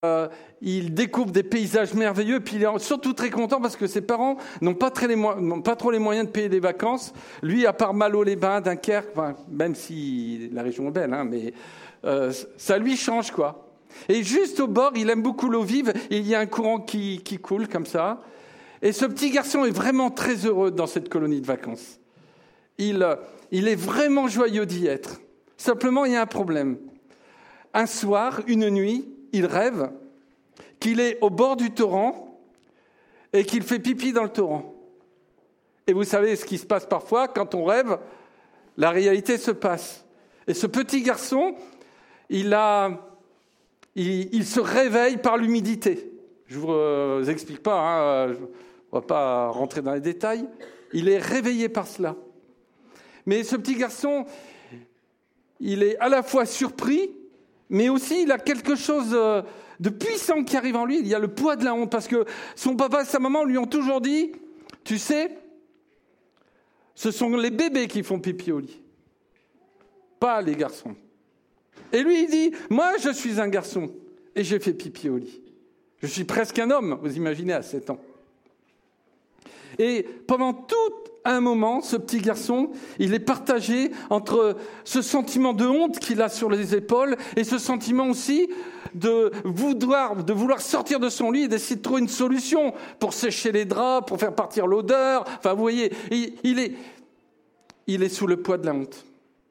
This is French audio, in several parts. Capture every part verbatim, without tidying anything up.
Euh, il découvre des paysages merveilleux, puis il est surtout très content parce que ses parents n'ont pas, très les mo- n'ont pas trop les moyens de payer des vacances. Lui, à part Malo-les-Bains, Dunkerque, enfin, même si la région est belle, hein, mais euh, ça lui change, quoi. Et juste au bord, il aime beaucoup l'eau vive, et il y a un courant qui, qui coule comme ça. Et ce petit garçon est vraiment très heureux dans cette colonie de vacances. Il, il est vraiment joyeux d'y être. Simplement, il y a un problème. Un soir, une nuit, il rêve qu'il est au bord du torrent et qu'il fait pipi dans le torrent. Et vous savez ce qui se passe parfois, quand on rêve, la réalité se passe. Et ce petit garçon, il, a, il, il se réveille par l'humidité. Je ne vous euh, explique pas, hein, je ne vais pas rentrer dans les détails. Il est réveillé par cela. Mais ce petit garçon, il est à la fois surpris, mais aussi, il a quelque chose de puissant qui arrive en lui. Il y a le poids de la honte. Parce que son papa et sa maman lui ont toujours dit, tu sais, ce sont les bébés qui font pipi au lit, pas les garçons. Et lui, il dit, moi, je suis un garçon et j'ai fait pipi au lit. Je suis presque un homme, vous imaginez, à sept ans. Et pendant tout un moment, ce petit garçon, il est partagé entre ce sentiment de honte qu'il a sur les épaules et ce sentiment aussi de vouloir, de vouloir sortir de son lit et d'essayer de trouver une solution pour sécher les draps, pour faire partir l'odeur. Enfin, vous voyez, il, il est, il est sous le poids de la honte.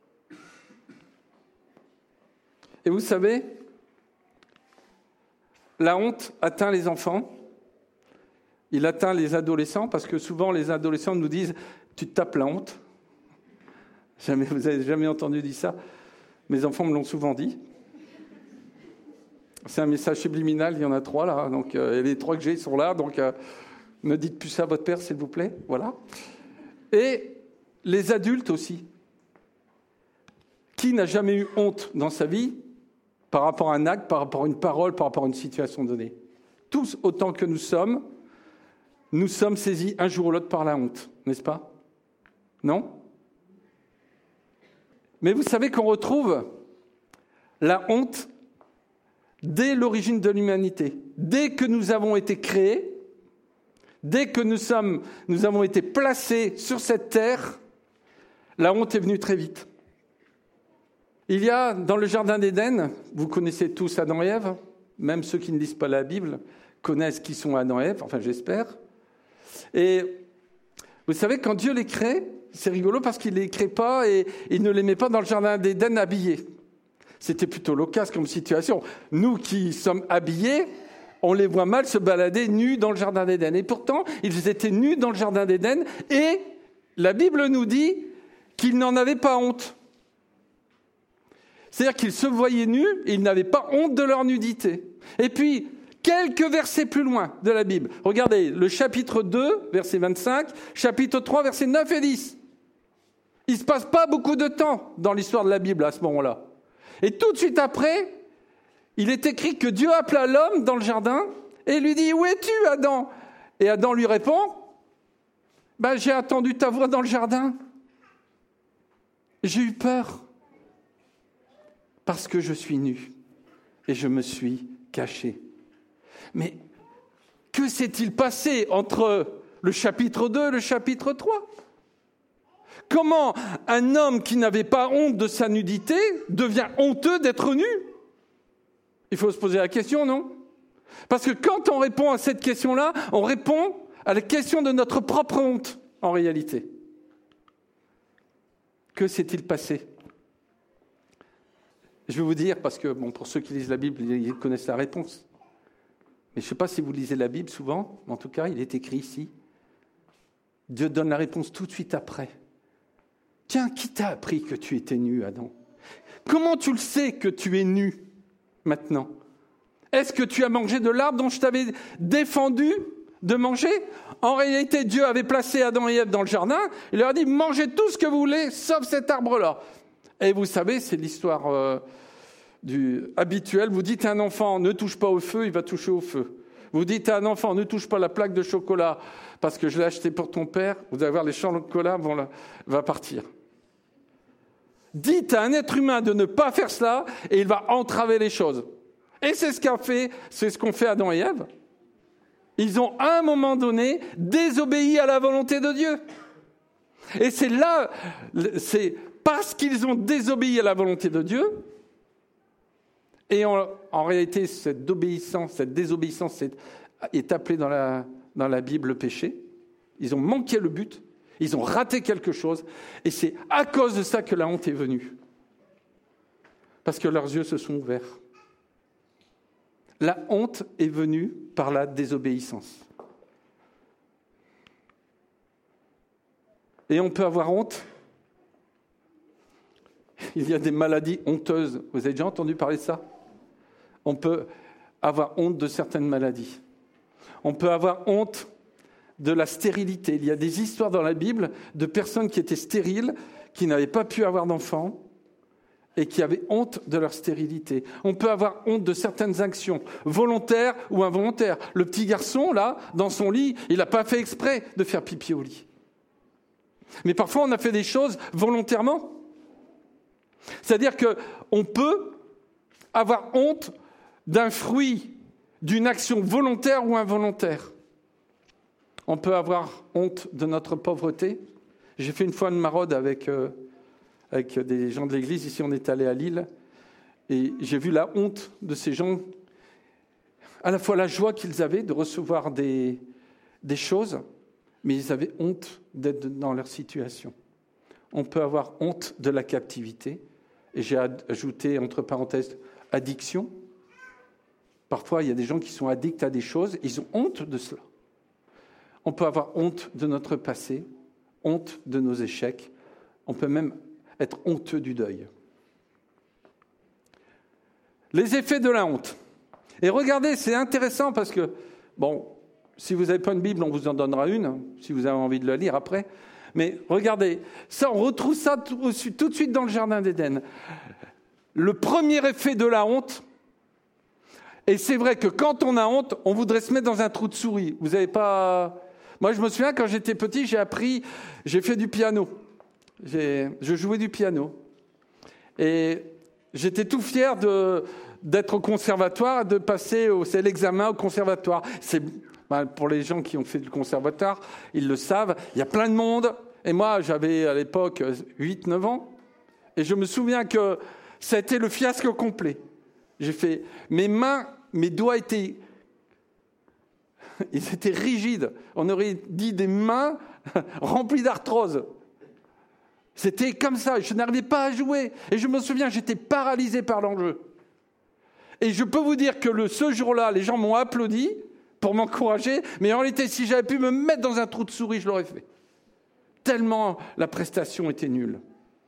Et vous savez, la honte atteint les enfants. Il atteint les adolescents, parce que souvent les adolescents nous disent « tu te tapes la honte ». Jamais, vous n'avez jamais entendu dire ça? Mes enfants me l'ont souvent dit. C'est un message subliminal, il y en a trois là, donc euh, et les trois que j'ai sont là, donc euh, ne dites plus ça à votre père, s'il vous plaît. Voilà. Et les adultes aussi. Qui n'a jamais eu honte dans sa vie par rapport à un acte, par rapport à une parole, par rapport à une situation donnée? Tous, autant que nous sommes, nous sommes saisis un jour ou l'autre par la honte, n'est-ce pas? Non? Mais vous savez qu'on retrouve la honte dès l'origine de l'humanité. Dès que nous avons été créés, dès que nous, sommes, nous avons été placés sur cette terre, la honte est venue très vite. Il y a, dans le jardin d'Éden, vous connaissez tous Adam et Ève, même ceux qui ne lisent pas la Bible connaissent qui sont Adam et Ève, enfin j'espère. Et vous savez, quand Dieu les crée, c'est rigolo parce qu'il ne les crée pas et il ne les met pas dans le jardin d'Éden habillés. C'était plutôt loquace comme situation. Nous qui sommes habillés, on les voit mal se balader nus dans le jardin d'Éden. Et pourtant, ils étaient nus dans le jardin d'Éden et la Bible nous dit qu'ils n'en avaient pas honte. C'est-à-dire qu'ils se voyaient nus et ils n'avaient pas honte de leur nudité. Et puis, quelques versets plus loin de la Bible. Regardez, le chapitre deux, verset vingt-cinq, chapitre trois, versets neuf et dix. Il ne se passe pas beaucoup de temps dans l'histoire de la Bible à ce moment-là. Et tout de suite après, il est écrit que Dieu appela l'homme dans le jardin et lui dit « Où es-tu, Adam ?» Et Adam lui répond ben, « J'ai attendu ta voix dans le jardin. J'ai eu peur parce que je suis nu et je me suis caché. » Mais que s'est-il passé entre le chapitre deux et le chapitre trois? Comment un homme qui n'avait pas honte de sa nudité devient honteux d'être nu? Il faut se poser la question, non? Parce que quand on répond à cette question-là, on répond à la question de notre propre honte, en réalité. Que s'est-il passé? Je vais vous dire, parce que bon, pour ceux qui lisent la Bible, ils connaissent la réponse. Mais je ne sais pas si vous lisez la Bible souvent, mais en tout cas, il est écrit ici. Dieu donne la réponse tout de suite après. Tiens, qui t'a appris que tu étais nu, Adam? Comment tu le sais que tu es nu maintenant? Est-ce que tu as mangé de l'arbre dont je t'avais défendu de manger? En réalité, Dieu avait placé Adam et Ève dans le jardin. Il leur a dit, mangez tout ce que vous voulez, sauf cet arbre-là. Et vous savez, c'est l'histoire euh, du, habituelle. Vous dites à un enfant, ne touche pas au feu, il va toucher au feu. Vous dites à un enfant, ne touche pas la plaque de chocolat, parce que je l'ai acheté pour ton père, vous allez voir, les champs de chocolat vont la, va partir. Dites à un être humain de ne pas faire cela, et il va entraver les choses. Et c'est ce qu'a fait, c'est ce qu'ont fait Adam et Ève. Ils ont, à un moment donné, désobéi à la volonté de Dieu. Et c'est là, c'est parce qu'ils ont désobéi à la volonté de Dieu, et en, en réalité, cette obéissance, cette désobéissance est, est appelée dans la, dans la Bible le péché. Ils ont manqué le but, ils ont raté quelque chose, et c'est à cause de ça que la honte est venue. Parce que leurs yeux se sont ouverts. La honte est venue par la désobéissance. Et on peut avoir honte. Il y a des maladies honteuses. Vous avez déjà entendu parler de ça ? On peut avoir honte de certaines maladies. On peut avoir honte de la stérilité. Il y a des histoires dans la Bible de personnes qui étaient stériles, qui n'avaient pas pu avoir d'enfants et qui avaient honte de leur stérilité. On peut avoir honte de certaines actions, volontaires ou involontaires. Le petit garçon, là, dans son lit, il n'a pas fait exprès de faire pipi au lit. Mais parfois, on a fait des choses volontairement. C'est-à-dire qu'on peut avoir honte d'un fruit, d'une action volontaire ou involontaire. On peut avoir honte de notre pauvreté. J'ai fait une fois une maraude avec, euh, avec des gens de l'église. Ici, on est allé à Lille. Et j'ai vu la honte de ces gens, à la fois la joie qu'ils avaient de recevoir des, des choses, mais ils avaient honte d'être dans leur situation. On peut avoir honte de la captivité. Et j'ai ajouté, entre parenthèses, addiction. Parfois, il y a des gens qui sont addicts à des choses, ils ont honte de cela. On peut avoir honte de notre passé, honte de nos échecs. On peut même être honteux du deuil. Les effets de la honte. Et regardez, c'est intéressant parce que, bon, si vous n'avez pas une Bible, on vous en donnera une, si vous avez envie de la lire après. Mais regardez, ça, on retrouve ça tout, tout de suite dans le Jardin d'Éden. Le premier effet de la honte, et c'est vrai que quand on a honte, on voudrait se mettre dans un trou de souris. Vous n'avez pas... Moi, je me souviens, quand j'étais petit, j'ai appris, j'ai fait du piano. J'ai, je jouais du piano. Et j'étais tout fier de, d'être au conservatoire, de passer au, c'est l'examen au conservatoire. C'est, ben, pour les gens qui ont fait du conservatoire, ils le savent, il y a plein de monde. Et moi, j'avais à l'époque huit neuf ans. Et je me souviens que ça a été le fiasque complet. J'ai fait, mes mains, mes doigts étaient, ils étaient rigides. On aurait dit des mains remplies d'arthrose. C'était comme ça, je n'arrivais pas à jouer. Et je me souviens, j'étais paralysé par l'enjeu. Et je peux vous dire que le, ce jour-là, les gens m'ont applaudi pour m'encourager, mais en réalité, si j'avais pu me mettre dans un trou de souris, je l'aurais fait. Tellement la prestation était nulle.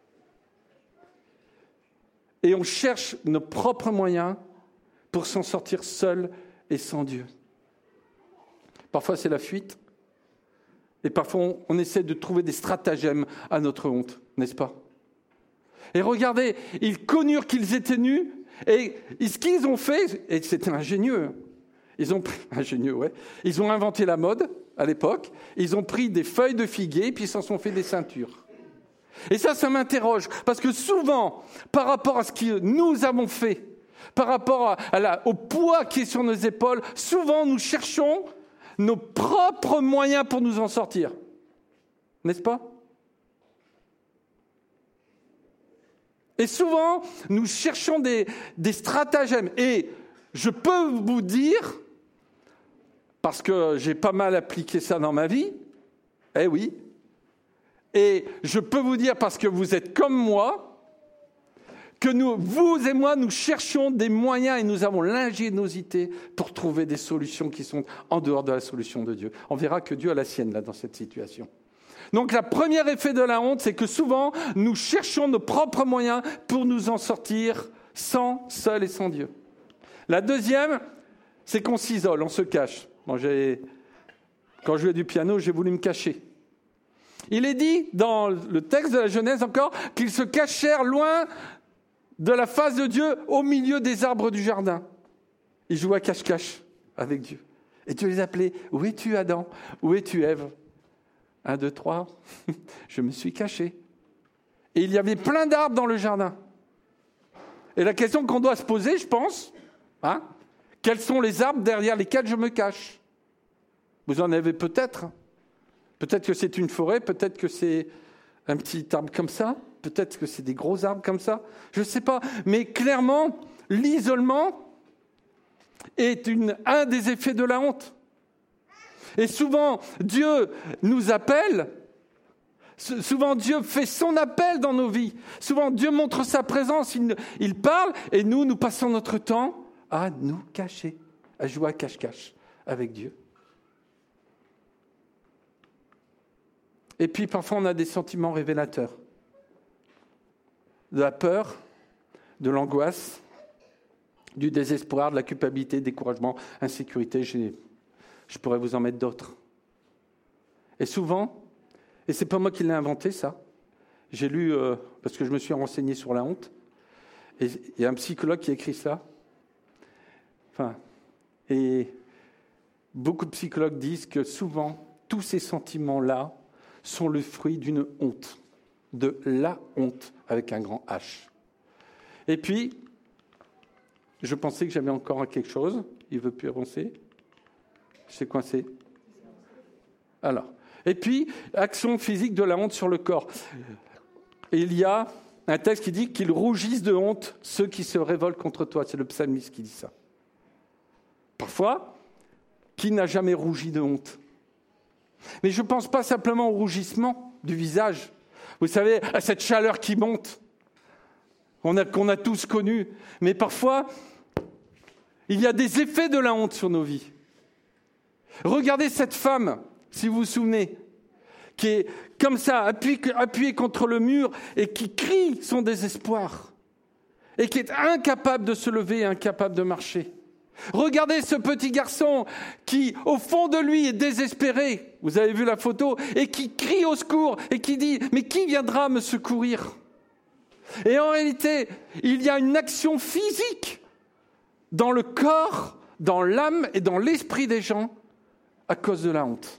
Et on cherche nos propres moyens pour s'en sortir seul et sans Dieu. Parfois, c'est la fuite. Et parfois, on, on essaie de trouver des stratagèmes à notre honte, n'est-ce pas ? Et regardez, ils connurent qu'ils étaient nus, et ce qu'ils ont fait, et c'était ingénieux, ils ont pris, ingénieux, ouais, ils ont inventé la mode à l'époque, ils ont pris des feuilles de figuier, puis ils s'en sont fait des ceintures. Et ça, ça m'interroge, parce que souvent, par rapport à ce que nous avons fait, par rapport à, à la, au poids qui est sur nos épaules, souvent nous cherchons nos propres moyens pour nous en sortir. N'est-ce pas ? Et souvent, nous cherchons des, des stratagèmes. Et je peux vous dire, parce que j'ai pas mal appliqué ça dans ma vie, eh oui, et je peux vous dire, parce que vous êtes comme moi, que nous, vous et moi, nous cherchons des moyens et nous avons l'ingéniosité pour trouver des solutions qui sont en dehors de la solution de Dieu. On verra que Dieu a la sienne là dans cette situation. Donc, le premier effet de la honte, c'est que souvent, nous cherchons nos propres moyens pour nous en sortir sans, seul et sans Dieu. La deuxième, c'est qu'on s'isole, on se cache. Bon, j'ai, quand je jouais du piano, j'ai voulu me cacher. Il est dit dans le texte de la Genèse encore qu'ils se cachèrent loin de la face de Dieu au milieu des arbres du jardin. Ils jouaient à cache-cache avec Dieu. Et Dieu les appelait, « Où es-tu Adam ? Où es-tu Ève ?» Un, deux, trois. Je me suis caché. Et il y avait plein d'arbres dans le jardin. Et la question qu'on doit se poser, je pense, Hein? Quels sont les arbres derrière lesquels je me cache? Vous en avez peut-être. Peut-être que c'est une forêt, peut-être que c'est un petit arbre comme ça, peut-être que c'est des gros arbres comme ça, je ne sais pas. Mais clairement, l'isolement est une, un des effets de la honte. Et souvent, Dieu nous appelle, souvent Dieu fait son appel dans nos vies, souvent Dieu montre sa présence, il, il parle, et nous, nous passons notre temps à nous cacher, à jouer à cache-cache avec Dieu. Et puis parfois on a des sentiments révélateurs, de la peur, de l'angoisse, du désespoir, de la culpabilité, découragement, insécurité, j'ai, je pourrais vous en mettre d'autres. Et souvent, et c'est pas moi qui l'ai inventé ça, j'ai lu, euh, parce que je me suis renseigné sur la honte, et il y a un psychologue qui a écrit ça, enfin, et beaucoup de psychologues disent que souvent, tous ces sentiments-là sont le fruit d'une honte, de la honte avec un grand H. Et puis, je pensais que j'avais encore quelque chose. Il ne veut plus avancer. C'est coincé. Alors, et puis, action physique de la honte sur le corps. Il y a un texte qui dit qu'ils rougissent de honte ceux qui se révoltent contre toi. C'est le psalmiste qui dit ça. Parfois, qui n'a jamais rougi de honte? Mais je ne pense pas simplement au rougissement du visage. Vous savez, à cette chaleur qui monte, qu'on a, qu'on a tous connu. Mais parfois, il y a des effets de la honte sur nos vies. Regardez cette femme, si vous vous souvenez, qui est comme ça, appuyée, appuyée contre le mur et qui crie son désespoir. Et qui est incapable de se lever et incapable de marcher. Regardez ce petit garçon qui, au fond de lui, est désespéré. Vous avez vu la photo? Et qui crie au secours et qui dit « Mais qui viendra me secourir ?» Et en réalité, il y a une action physique dans le corps, dans l'âme et dans l'esprit des gens à cause de la honte.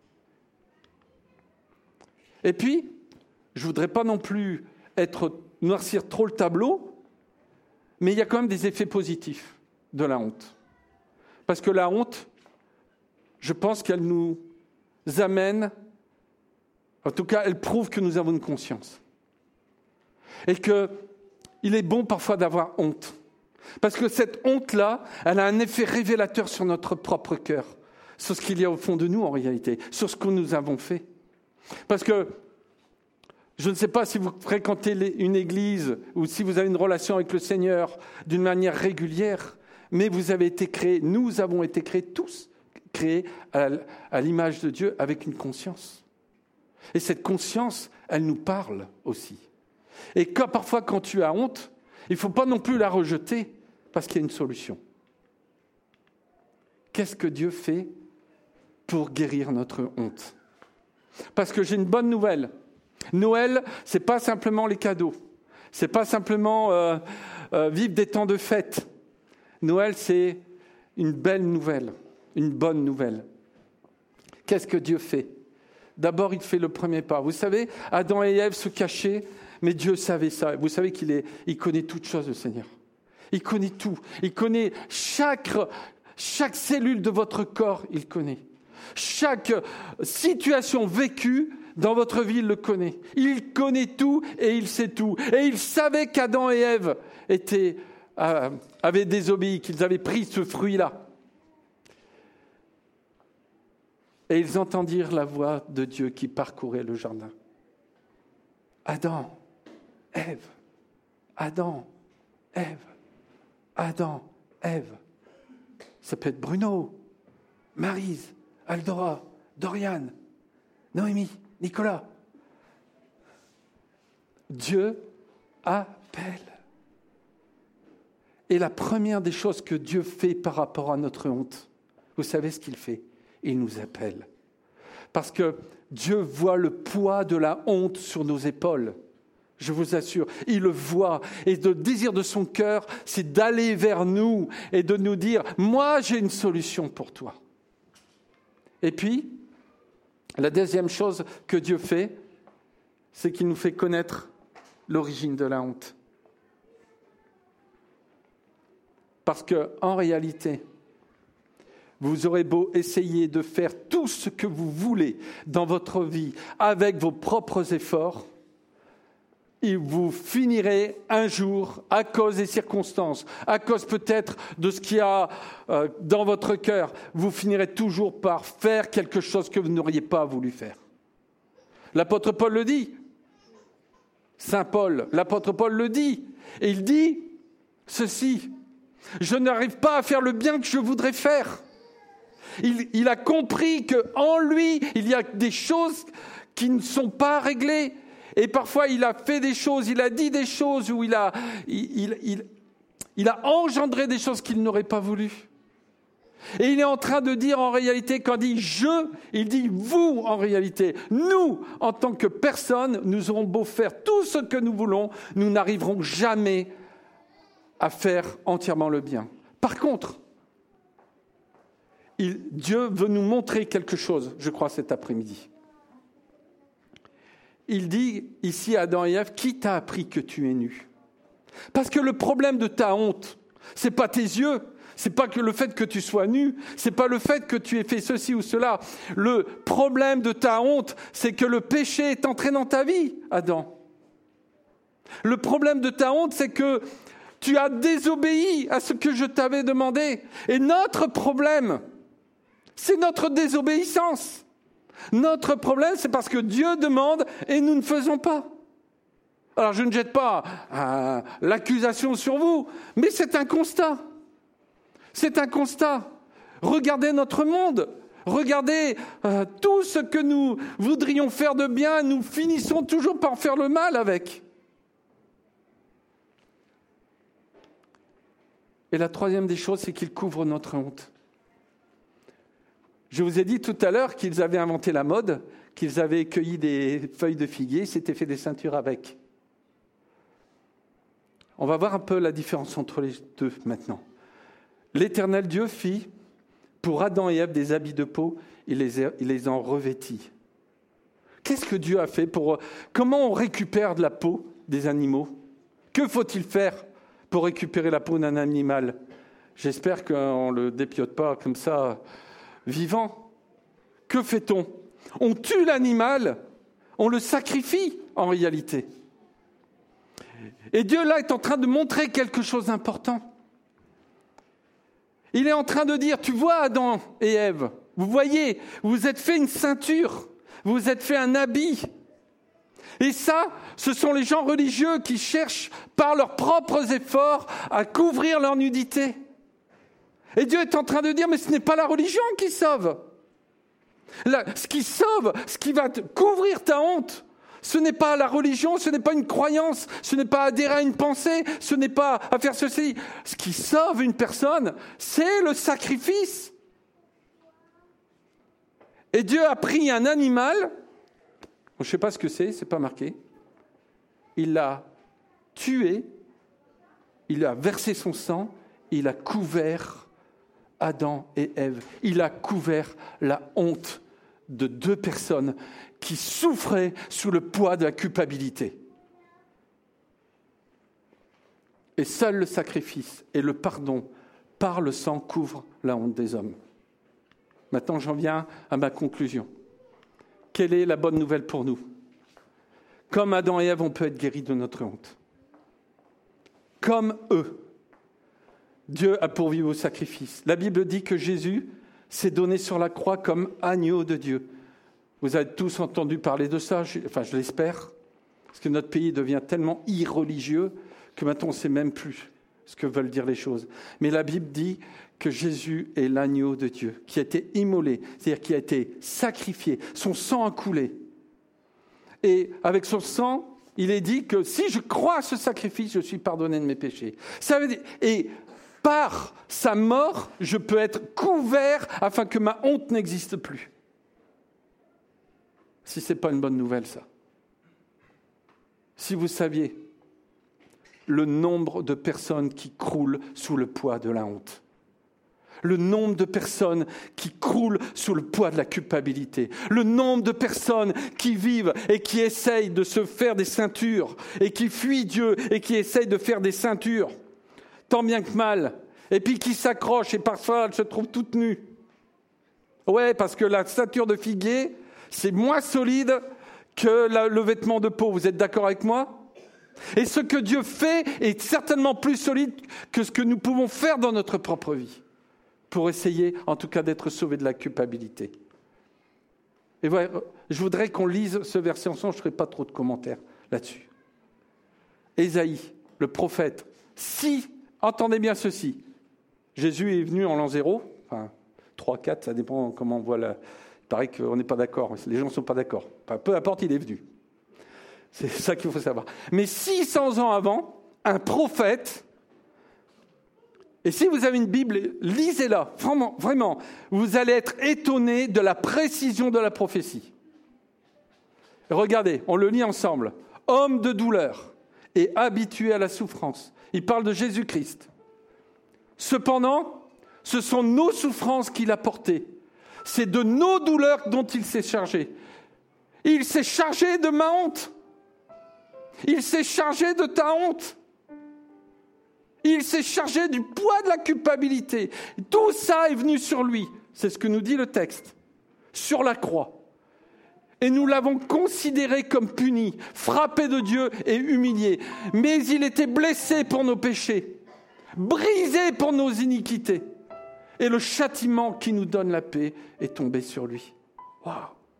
Et puis, je ne voudrais pas non plus être, noircir trop le tableau, mais il y a quand même des effets positifs de la honte. Parce que la honte, je pense qu'elle nous amène, en tout cas, elle prouve que nous avons une conscience. Et qu'il est bon parfois d'avoir honte. Parce que cette honte-là, elle a un effet révélateur sur notre propre cœur, sur ce qu'il y a au fond de nous en réalité, sur ce que nous avons fait. Parce que je ne sais pas si vous fréquentez une église ou si vous avez une relation avec le Seigneur d'une manière régulière, mais vous avez été créés, nous avons été créés tous, créés à, à l'image de Dieu avec une conscience. Et cette conscience, elle nous parle aussi. Et quand, parfois, quand tu as honte, il ne faut pas non plus la rejeter parce qu'il y a une solution. Qu'est-ce que Dieu fait pour guérir notre honte? Parce que j'ai une bonne nouvelle. Noël, ce n'est pas simplement les cadeaux. Ce n'est pas simplement euh, euh, vivre des temps de fête. Noël, c'est une belle nouvelle, une bonne nouvelle. Qu'est-ce que Dieu fait? D'abord, il fait le premier pas. Vous savez, Adam et Ève se cachaient, mais Dieu savait ça. Vous savez qu'il est, il connaît toutes choses, le Seigneur. Il connaît tout. Il connaît chaque, chaque cellule de votre corps, il connaît. Chaque situation vécue dans votre vie, il le connaît. Il connaît tout et il sait tout. Et il savait qu'Adam et Ève étaient, euh, avaient désobéi, qu'ils avaient pris ce fruit-là. Et ils entendirent la voix de Dieu qui parcourait le jardin. Adam, Ève, Adam, Ève, Adam, Ève. Ça peut être Bruno, Maryse, Aldora, Doriane, Noémie, Nicolas. Dieu appelle. Et la première des choses que Dieu fait par rapport à notre honte, vous savez ce qu'il fait? Il nous appelle. Parce que Dieu voit le poids de la honte sur nos épaules. Je vous assure, il le voit. Et le désir de son cœur, c'est d'aller vers nous et de nous dire « Moi, j'ai une solution pour toi. » Et puis, la deuxième chose que Dieu fait, c'est qu'il nous fait connaître l'origine de la honte. Parce que, en réalité, vous aurez beau essayer de faire tout ce que vous voulez dans votre vie avec vos propres efforts, et vous finirez un jour, à cause des circonstances, à cause peut-être de ce qu'il y a euh, dans votre cœur, vous finirez toujours par faire quelque chose que vous n'auriez pas voulu faire. L'apôtre Paul le dit. Saint Paul, l'apôtre Paul le dit. Et il dit ceci, « Je n'arrive pas à faire le bien que je voudrais faire. » Il, il a compris qu'en lui, il y a des choses qui ne sont pas réglées. Et parfois, il a fait des choses, il a dit des choses où il a, il, il, il, il a engendré des choses qu'il n'aurait pas voulu. Et il est en train de dire en réalité, quand il dit « je », il dit « vous » en réalité. Nous, en tant que personne, nous aurons beau faire tout ce que nous voulons, nous n'arriverons jamais à faire entièrement le bien. Par contre, il, Dieu veut nous montrer quelque chose, je crois, cet après-midi. Il dit ici à Adam et Ève, « Qui t'a appris que tu es nu ?» Parce que le problème de ta honte, c'est pas tes yeux, c'est pas que le fait que tu sois nu, c'est pas le fait que tu aies fait ceci ou cela. Le problème de ta honte, c'est que le péché est entré dans ta vie, Adam. Le problème de ta honte, c'est que tu as désobéi à ce que je t'avais demandé. Et notre problème, c'est notre désobéissance. Notre problème, c'est parce que Dieu demande et nous ne faisons pas. Alors, je ne jette pas euh, l'accusation sur vous, mais c'est un constat. C'est un constat. Regardez notre monde. Regardez euh, tout ce que nous voudrions faire de bien, nous finissons toujours par faire le mal avec. Et la troisième des choses, c'est qu'il couvre notre honte. Je vous ai dit tout à l'heure qu'ils avaient inventé la mode, qu'ils avaient cueilli des feuilles de figuier, s'étaient fait des ceintures avec. On va voir un peu la différence entre les deux maintenant. L'Éternel Dieu fit pour Adam et Ève des habits de peau, il les, a, il les en revêtit. Qu'est-ce que Dieu a fait pour... Comment on récupère de la peau des animaux ? Que faut-il faire pour récupérer la peau d'un animal ? J'espère qu'on ne le dépiote pas comme ça, vivant. Que fait-on ? On tue l'animal, on le sacrifie en réalité. Et Dieu là est en train de montrer quelque chose d'important. Il est en train de dire, tu vois Adam et Ève, vous voyez, vous vous êtes fait une ceinture, vous vous êtes fait un habit. Et ça, ce sont les gens religieux qui cherchent par leurs propres efforts à couvrir leur nudité. Et Dieu est en train de dire, mais ce n'est pas la religion qui sauve. Là, ce qui sauve, ce qui va te couvrir ta honte, ce n'est pas la religion, ce n'est pas une croyance, ce n'est pas adhérer à une pensée, ce n'est pas à faire ceci. Ce qui sauve une personne, c'est le sacrifice. Et Dieu a pris un animal, je ne sais pas ce que c'est, c'est pas marqué, il l'a tué, il a versé son sang, il a couvert Adam et Ève, il a couvert la honte de deux personnes qui souffraient sous le poids de la culpabilité. Et seul le sacrifice et le pardon par le sang couvrent la honte des hommes. Maintenant, j'en viens à ma conclusion. Quelle est la bonne nouvelle pour nous ? Comme Adam et Ève, on peut être guéris de notre honte. Comme eux, Dieu a pourvu au sacrifice. La Bible dit que Jésus s'est donné sur la croix comme agneau de Dieu. Vous avez tous entendu parler de ça, je, enfin je l'espère, parce que notre pays devient tellement irreligieux que maintenant on ne sait même plus ce que veulent dire les choses. Mais la Bible dit que Jésus est l'agneau de Dieu, qui a été immolé, c'est-à-dire qui a été sacrifié, son sang a coulé. Et avec son sang, il est dit que si je crois à ce sacrifice, je suis pardonné de mes péchés. Ça veut dire, et par sa mort, je peux être couvert afin que ma honte n'existe plus. Si ce n'est pas une bonne nouvelle, ça. Si vous saviez le nombre de personnes qui croulent sous le poids de la honte, le nombre de personnes qui croulent sous le poids de la culpabilité, le nombre de personnes qui vivent et qui essayent de se faire des ceintures et qui fuient Dieu et qui essayent de faire des ceintures, tant bien que mal, et puis qui s'accroche, et parfois elle se trouve toute nue. Ouais, parce que la stature de figuier, c'est moins solide que la, le vêtement de peau. Vous êtes d'accord avec moi ? Et ce que Dieu fait est certainement plus solide que ce que nous pouvons faire dans notre propre vie, pour essayer, en tout cas, d'être sauvés de la culpabilité. Et voilà, je voudrais qu'on lise ce verset ensemble, je ne ferai pas trop de commentaires là-dessus. Ésaïe, le prophète, si, entendez bien ceci, Jésus est venu en l'an zéro, enfin, trois, quatre, ça dépend comment on voit la... Il paraît qu'on n'est pas d'accord, les gens ne sont pas d'accord. Enfin, peu importe, il est venu. C'est ça qu'il faut savoir. Mais six cents ans avant, un prophète, et si vous avez une Bible, lisez-la, vraiment, vraiment, vous allez être étonnés de la précision de la prophétie. Regardez, on le lit ensemble. Homme de douleur et habitué à la souffrance. Il parle de Jésus-Christ. Cependant, ce sont nos souffrances qu'il a portées. C'est de nos douleurs dont il s'est chargé. Il s'est chargé de ma honte. Il s'est chargé de ta honte. Il s'est chargé du poids de la culpabilité. Tout ça est venu sur lui. C'est ce que nous dit le texte. Sur la croix. Et nous l'avons considéré comme puni, frappé de Dieu et humilié. Mais il était blessé pour nos péchés, brisé pour nos iniquités. Et le châtiment qui nous donne la paix est tombé sur lui. Waouh!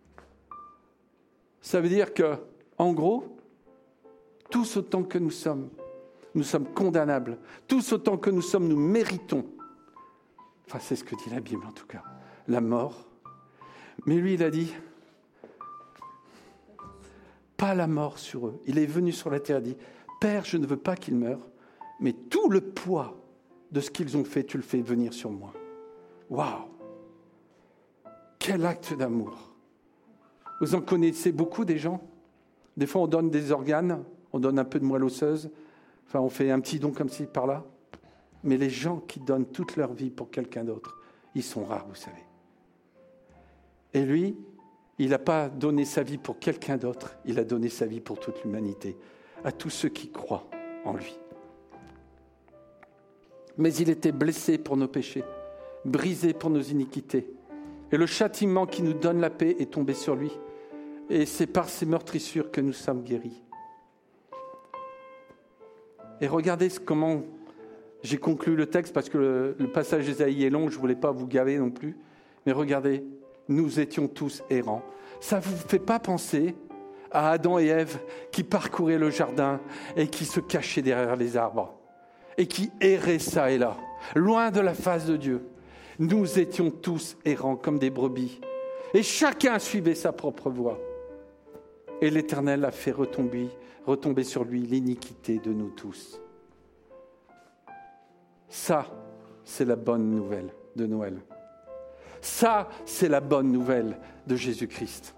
Ça veut dire que, en gros, tous autant que nous sommes, nous sommes condamnables. Tous autant que nous sommes, nous méritons. Enfin, c'est ce que dit la Bible en tout cas. La mort. Mais lui, il a dit, pas la mort sur eux. Il est venu sur la terre et dit, Père, je ne veux pas qu'ils meurent, mais tout le poids de ce qu'ils ont fait, tu le fais venir sur moi. Waouh! Quel acte d'amour! Vous en connaissez beaucoup des gens? Des fois, on donne des organes, on donne un peu de moelle osseuse, enfin, on fait un petit don comme ci, par là. Mais les gens qui donnent toute leur vie pour quelqu'un d'autre, ils sont rares, vous savez. Et lui, il n'a pas donné sa vie pour quelqu'un d'autre, il a donné sa vie pour toute l'humanité, à tous ceux qui croient en lui. Mais il était blessé pour nos péchés, brisé pour nos iniquités. Et le châtiment qui nous donne la paix est tombé sur lui. Et c'est par ses meurtrissures que nous sommes guéris. Et regardez comment j'ai conclu le texte, parce que le, le passage d'Ésaïe est long, je ne voulais pas vous gaver non plus. Mais regardez, nous étions tous errants. Ça ne vous fait pas penser à Adam et Ève qui parcouraient le jardin et qui se cachaient derrière les arbres et qui erraient ça et là, loin de la face de Dieu. Nous étions tous errants comme des brebis et chacun suivait sa propre voie. Et l'Éternel a fait retomber, retomber sur lui l'iniquité de nous tous. Ça, c'est la bonne nouvelle de Noël. Ça, c'est la bonne nouvelle de Jésus-Christ.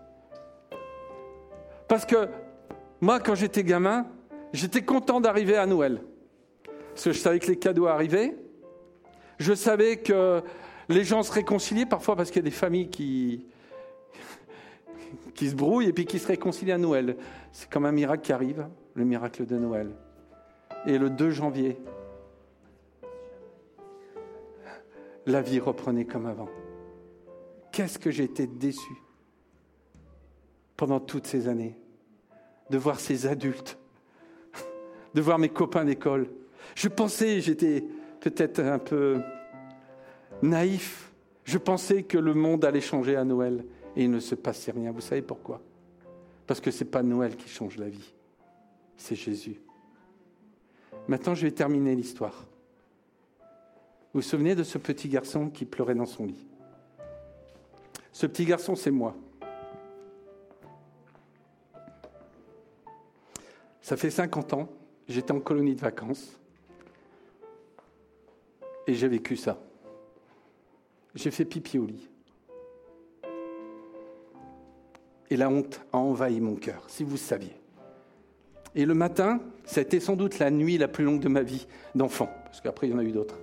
Parce que moi, quand j'étais gamin, j'étais content d'arriver à Noël. Parce que je savais que les cadeaux arrivaient. Je savais que les gens se réconciliaient, parfois parce qu'il y a des familles qui, qui se brouillent et puis qui se réconcilient à Noël. C'est comme un miracle qui arrive, le miracle de Noël. Et le deux janvier, la vie reprenait comme avant. Qu'est-ce que j'ai été déçu pendant toutes ces années de voir ces adultes, de voir mes copains d'école. Je pensais, j'étais peut-être un peu naïf, je pensais que le monde allait changer à Noël et il ne se passait rien. Vous savez pourquoi? Parce que ce n'est pas Noël qui change la vie, c'est Jésus. Maintenant, je vais terminer l'histoire. Vous vous souvenez de ce petit garçon qui pleurait dans son lit? Ce petit garçon, c'est moi. Ça fait cinquante ans, j'étais en colonie de vacances et j'ai vécu ça. J'ai fait pipi au lit. Et la honte a envahi mon cœur, si vous saviez. Et le matin, ça a été sans doute la nuit la plus longue de ma vie d'enfant, parce qu'après il y en a eu d'autres.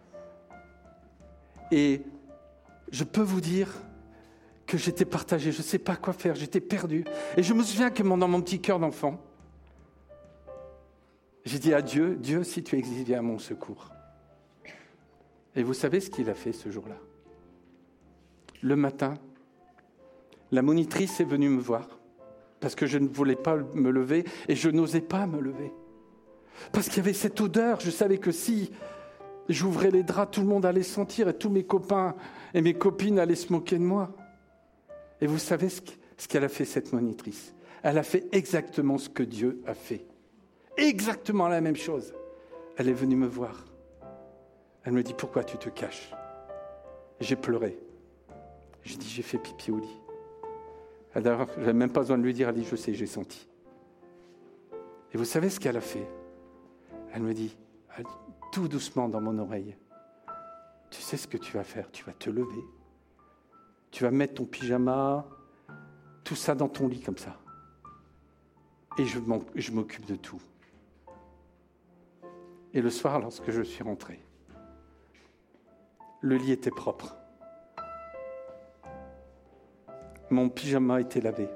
Et je peux vous dire que j'étais partagé, je ne sais pas quoi faire, j'étais perdu. Et je me souviens que dans mon petit cœur d'enfant, j'ai dit à Dieu, Dieu, si tu existes, viens à mon secours. Et vous savez ce qu'il a fait ce jour-là? Le matin, la monitrice est venue me voir parce que je ne voulais pas me lever et je n'osais pas me lever. Parce qu'il y avait cette odeur, je savais que si j'ouvrais les draps, tout le monde allait sentir et tous mes copains et mes copines allaient se moquer de moi. Et vous savez ce qu'elle a fait, cette monitrice? Elle a fait exactement ce que Dieu a fait. Exactement la même chose. Elle est venue me voir. Elle me dit, pourquoi tu te caches? J'ai pleuré. J'ai dit, j'ai fait pipi au lit. Alors, je n'avais même pas besoin de lui dire, elle dit, je sais, j'ai senti. Et vous savez ce qu'elle a fait? Elle me dit, tout doucement dans mon oreille, tu sais ce que tu vas faire? Tu vas te lever. Tu vas mettre ton pyjama, tout ça dans ton lit comme ça. Et je, je m'occupe de tout. Et le soir, lorsque je suis rentré, le lit était propre. Mon pyjama était lavé.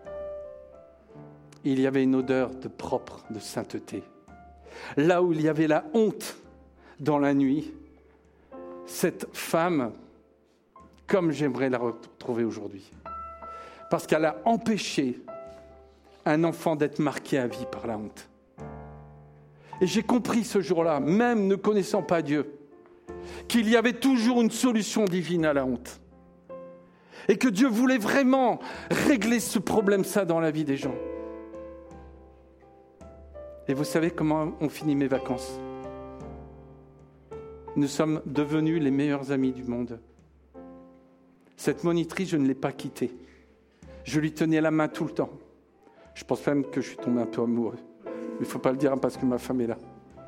Il y avait une odeur de propre, de sainteté. Là où il y avait la honte dans la nuit, cette femme, comme j'aimerais la retrouver aujourd'hui, parce qu'elle a empêché un enfant d'être marqué à vie par la honte. Et j'ai compris ce jour-là, même ne connaissant pas Dieu, qu'il y avait toujours une solution divine à la honte. Et que Dieu voulait vraiment régler ce problème-là dans la vie des gens. Et vous savez comment ont fini mes vacances? Nous sommes devenus les meilleurs amis du monde. Cette monitrice, je ne l'ai pas quittée. Je lui tenais la main tout le temps. Je pense même que je suis tombé un peu amoureux. Il ne faut pas le dire parce que ma femme est là.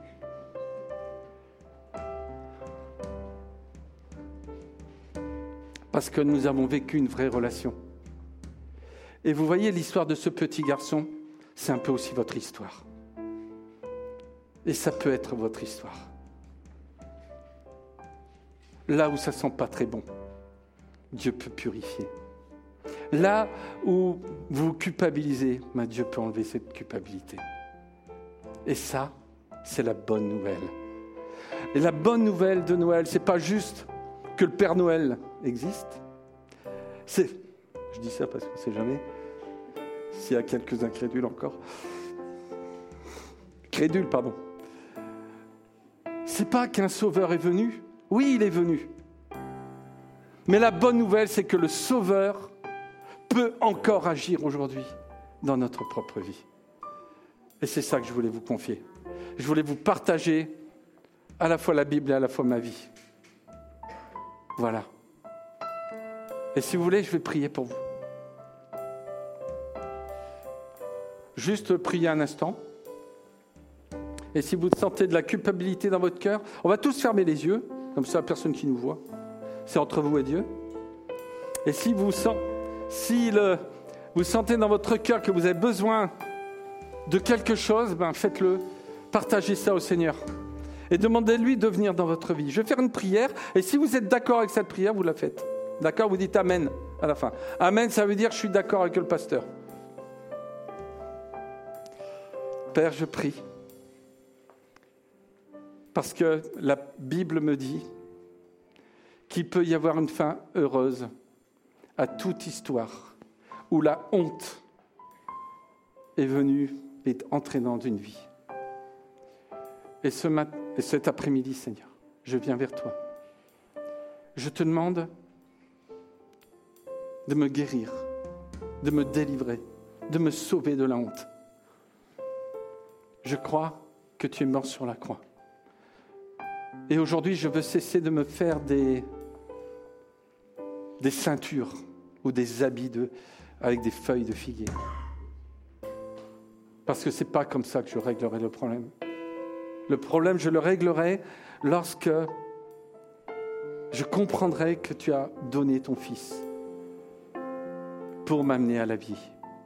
Parce que nous avons vécu une vraie relation. Et vous voyez, l'histoire de ce petit garçon, c'est un peu aussi votre histoire. Et ça peut être votre histoire. Là où ça ne sent pas très bon, Dieu peut purifier. Là où vous vous culpabilisez, ben Dieu peut enlever cette culpabilité. Et ça, c'est la bonne nouvelle. Et la bonne nouvelle de Noël, c'est pas juste que le Père Noël existe. C'est, je dis ça parce qu'on ne sait jamais s'il y a quelques incrédules encore. Crédules, pardon. C'est pas qu'un sauveur est venu. Oui, il est venu. Mais la bonne nouvelle, c'est que le sauveur peut encore agir aujourd'hui dans notre propre vie. Et c'est ça que je voulais vous confier. Je voulais vous partager à la fois la Bible et à la fois ma vie. Voilà. Et si vous voulez, je vais prier pour vous. Juste prier un instant. Et si vous sentez de la culpabilité dans votre cœur, on va tous fermer les yeux, comme ça, personne qui nous voit. C'est entre vous et Dieu. Et si vous, sent, si le, vous sentez dans votre cœur que vous avez besoin de quelque chose, ben faites-le. Partagez ça au Seigneur. Et demandez-lui de venir dans votre vie. Je vais faire une prière. Et si vous êtes d'accord avec cette prière, vous la faites. D'accord? Vous dites Amen à la fin. Amen, ça veut dire je suis d'accord avec le pasteur. Père, je prie. Parce que la Bible me dit qu'il peut y avoir une fin heureuse à toute histoire où la honte est venue et entrée dans une vie. Et, ce mat- et cet après-midi, Seigneur, je viens vers toi. Je te demande de me guérir, de me délivrer, de me sauver de la honte. Je crois que tu es mort sur la croix. Et aujourd'hui, je veux cesser de me faire des, des ceintures ou des habits de, avec des feuilles de figuier. Parce que ce n'est pas comme ça que je réglerai le problème. Le problème, je le réglerai lorsque je comprendrai que tu as donné ton Fils pour m'amener à la vie.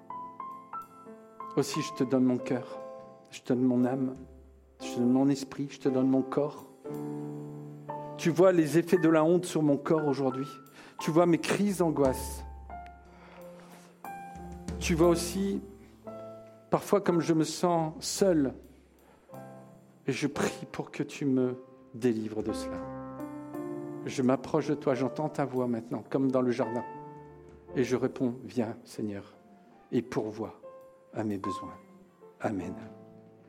Aussi, je te donne mon cœur, je te donne mon âme, je te donne mon esprit, je te donne mon corps. Tu vois les effets de la honte sur mon corps aujourd'hui. Tu vois mes crises d'angoisse. Tu vois aussi, parfois comme je me sens seul, et je prie pour que tu me délivres de cela. je m'approche de toi, j'entends ta voix maintenant, comme dans le jardin. Et je réponds, viens Seigneur, et pourvois à mes besoins. Amen.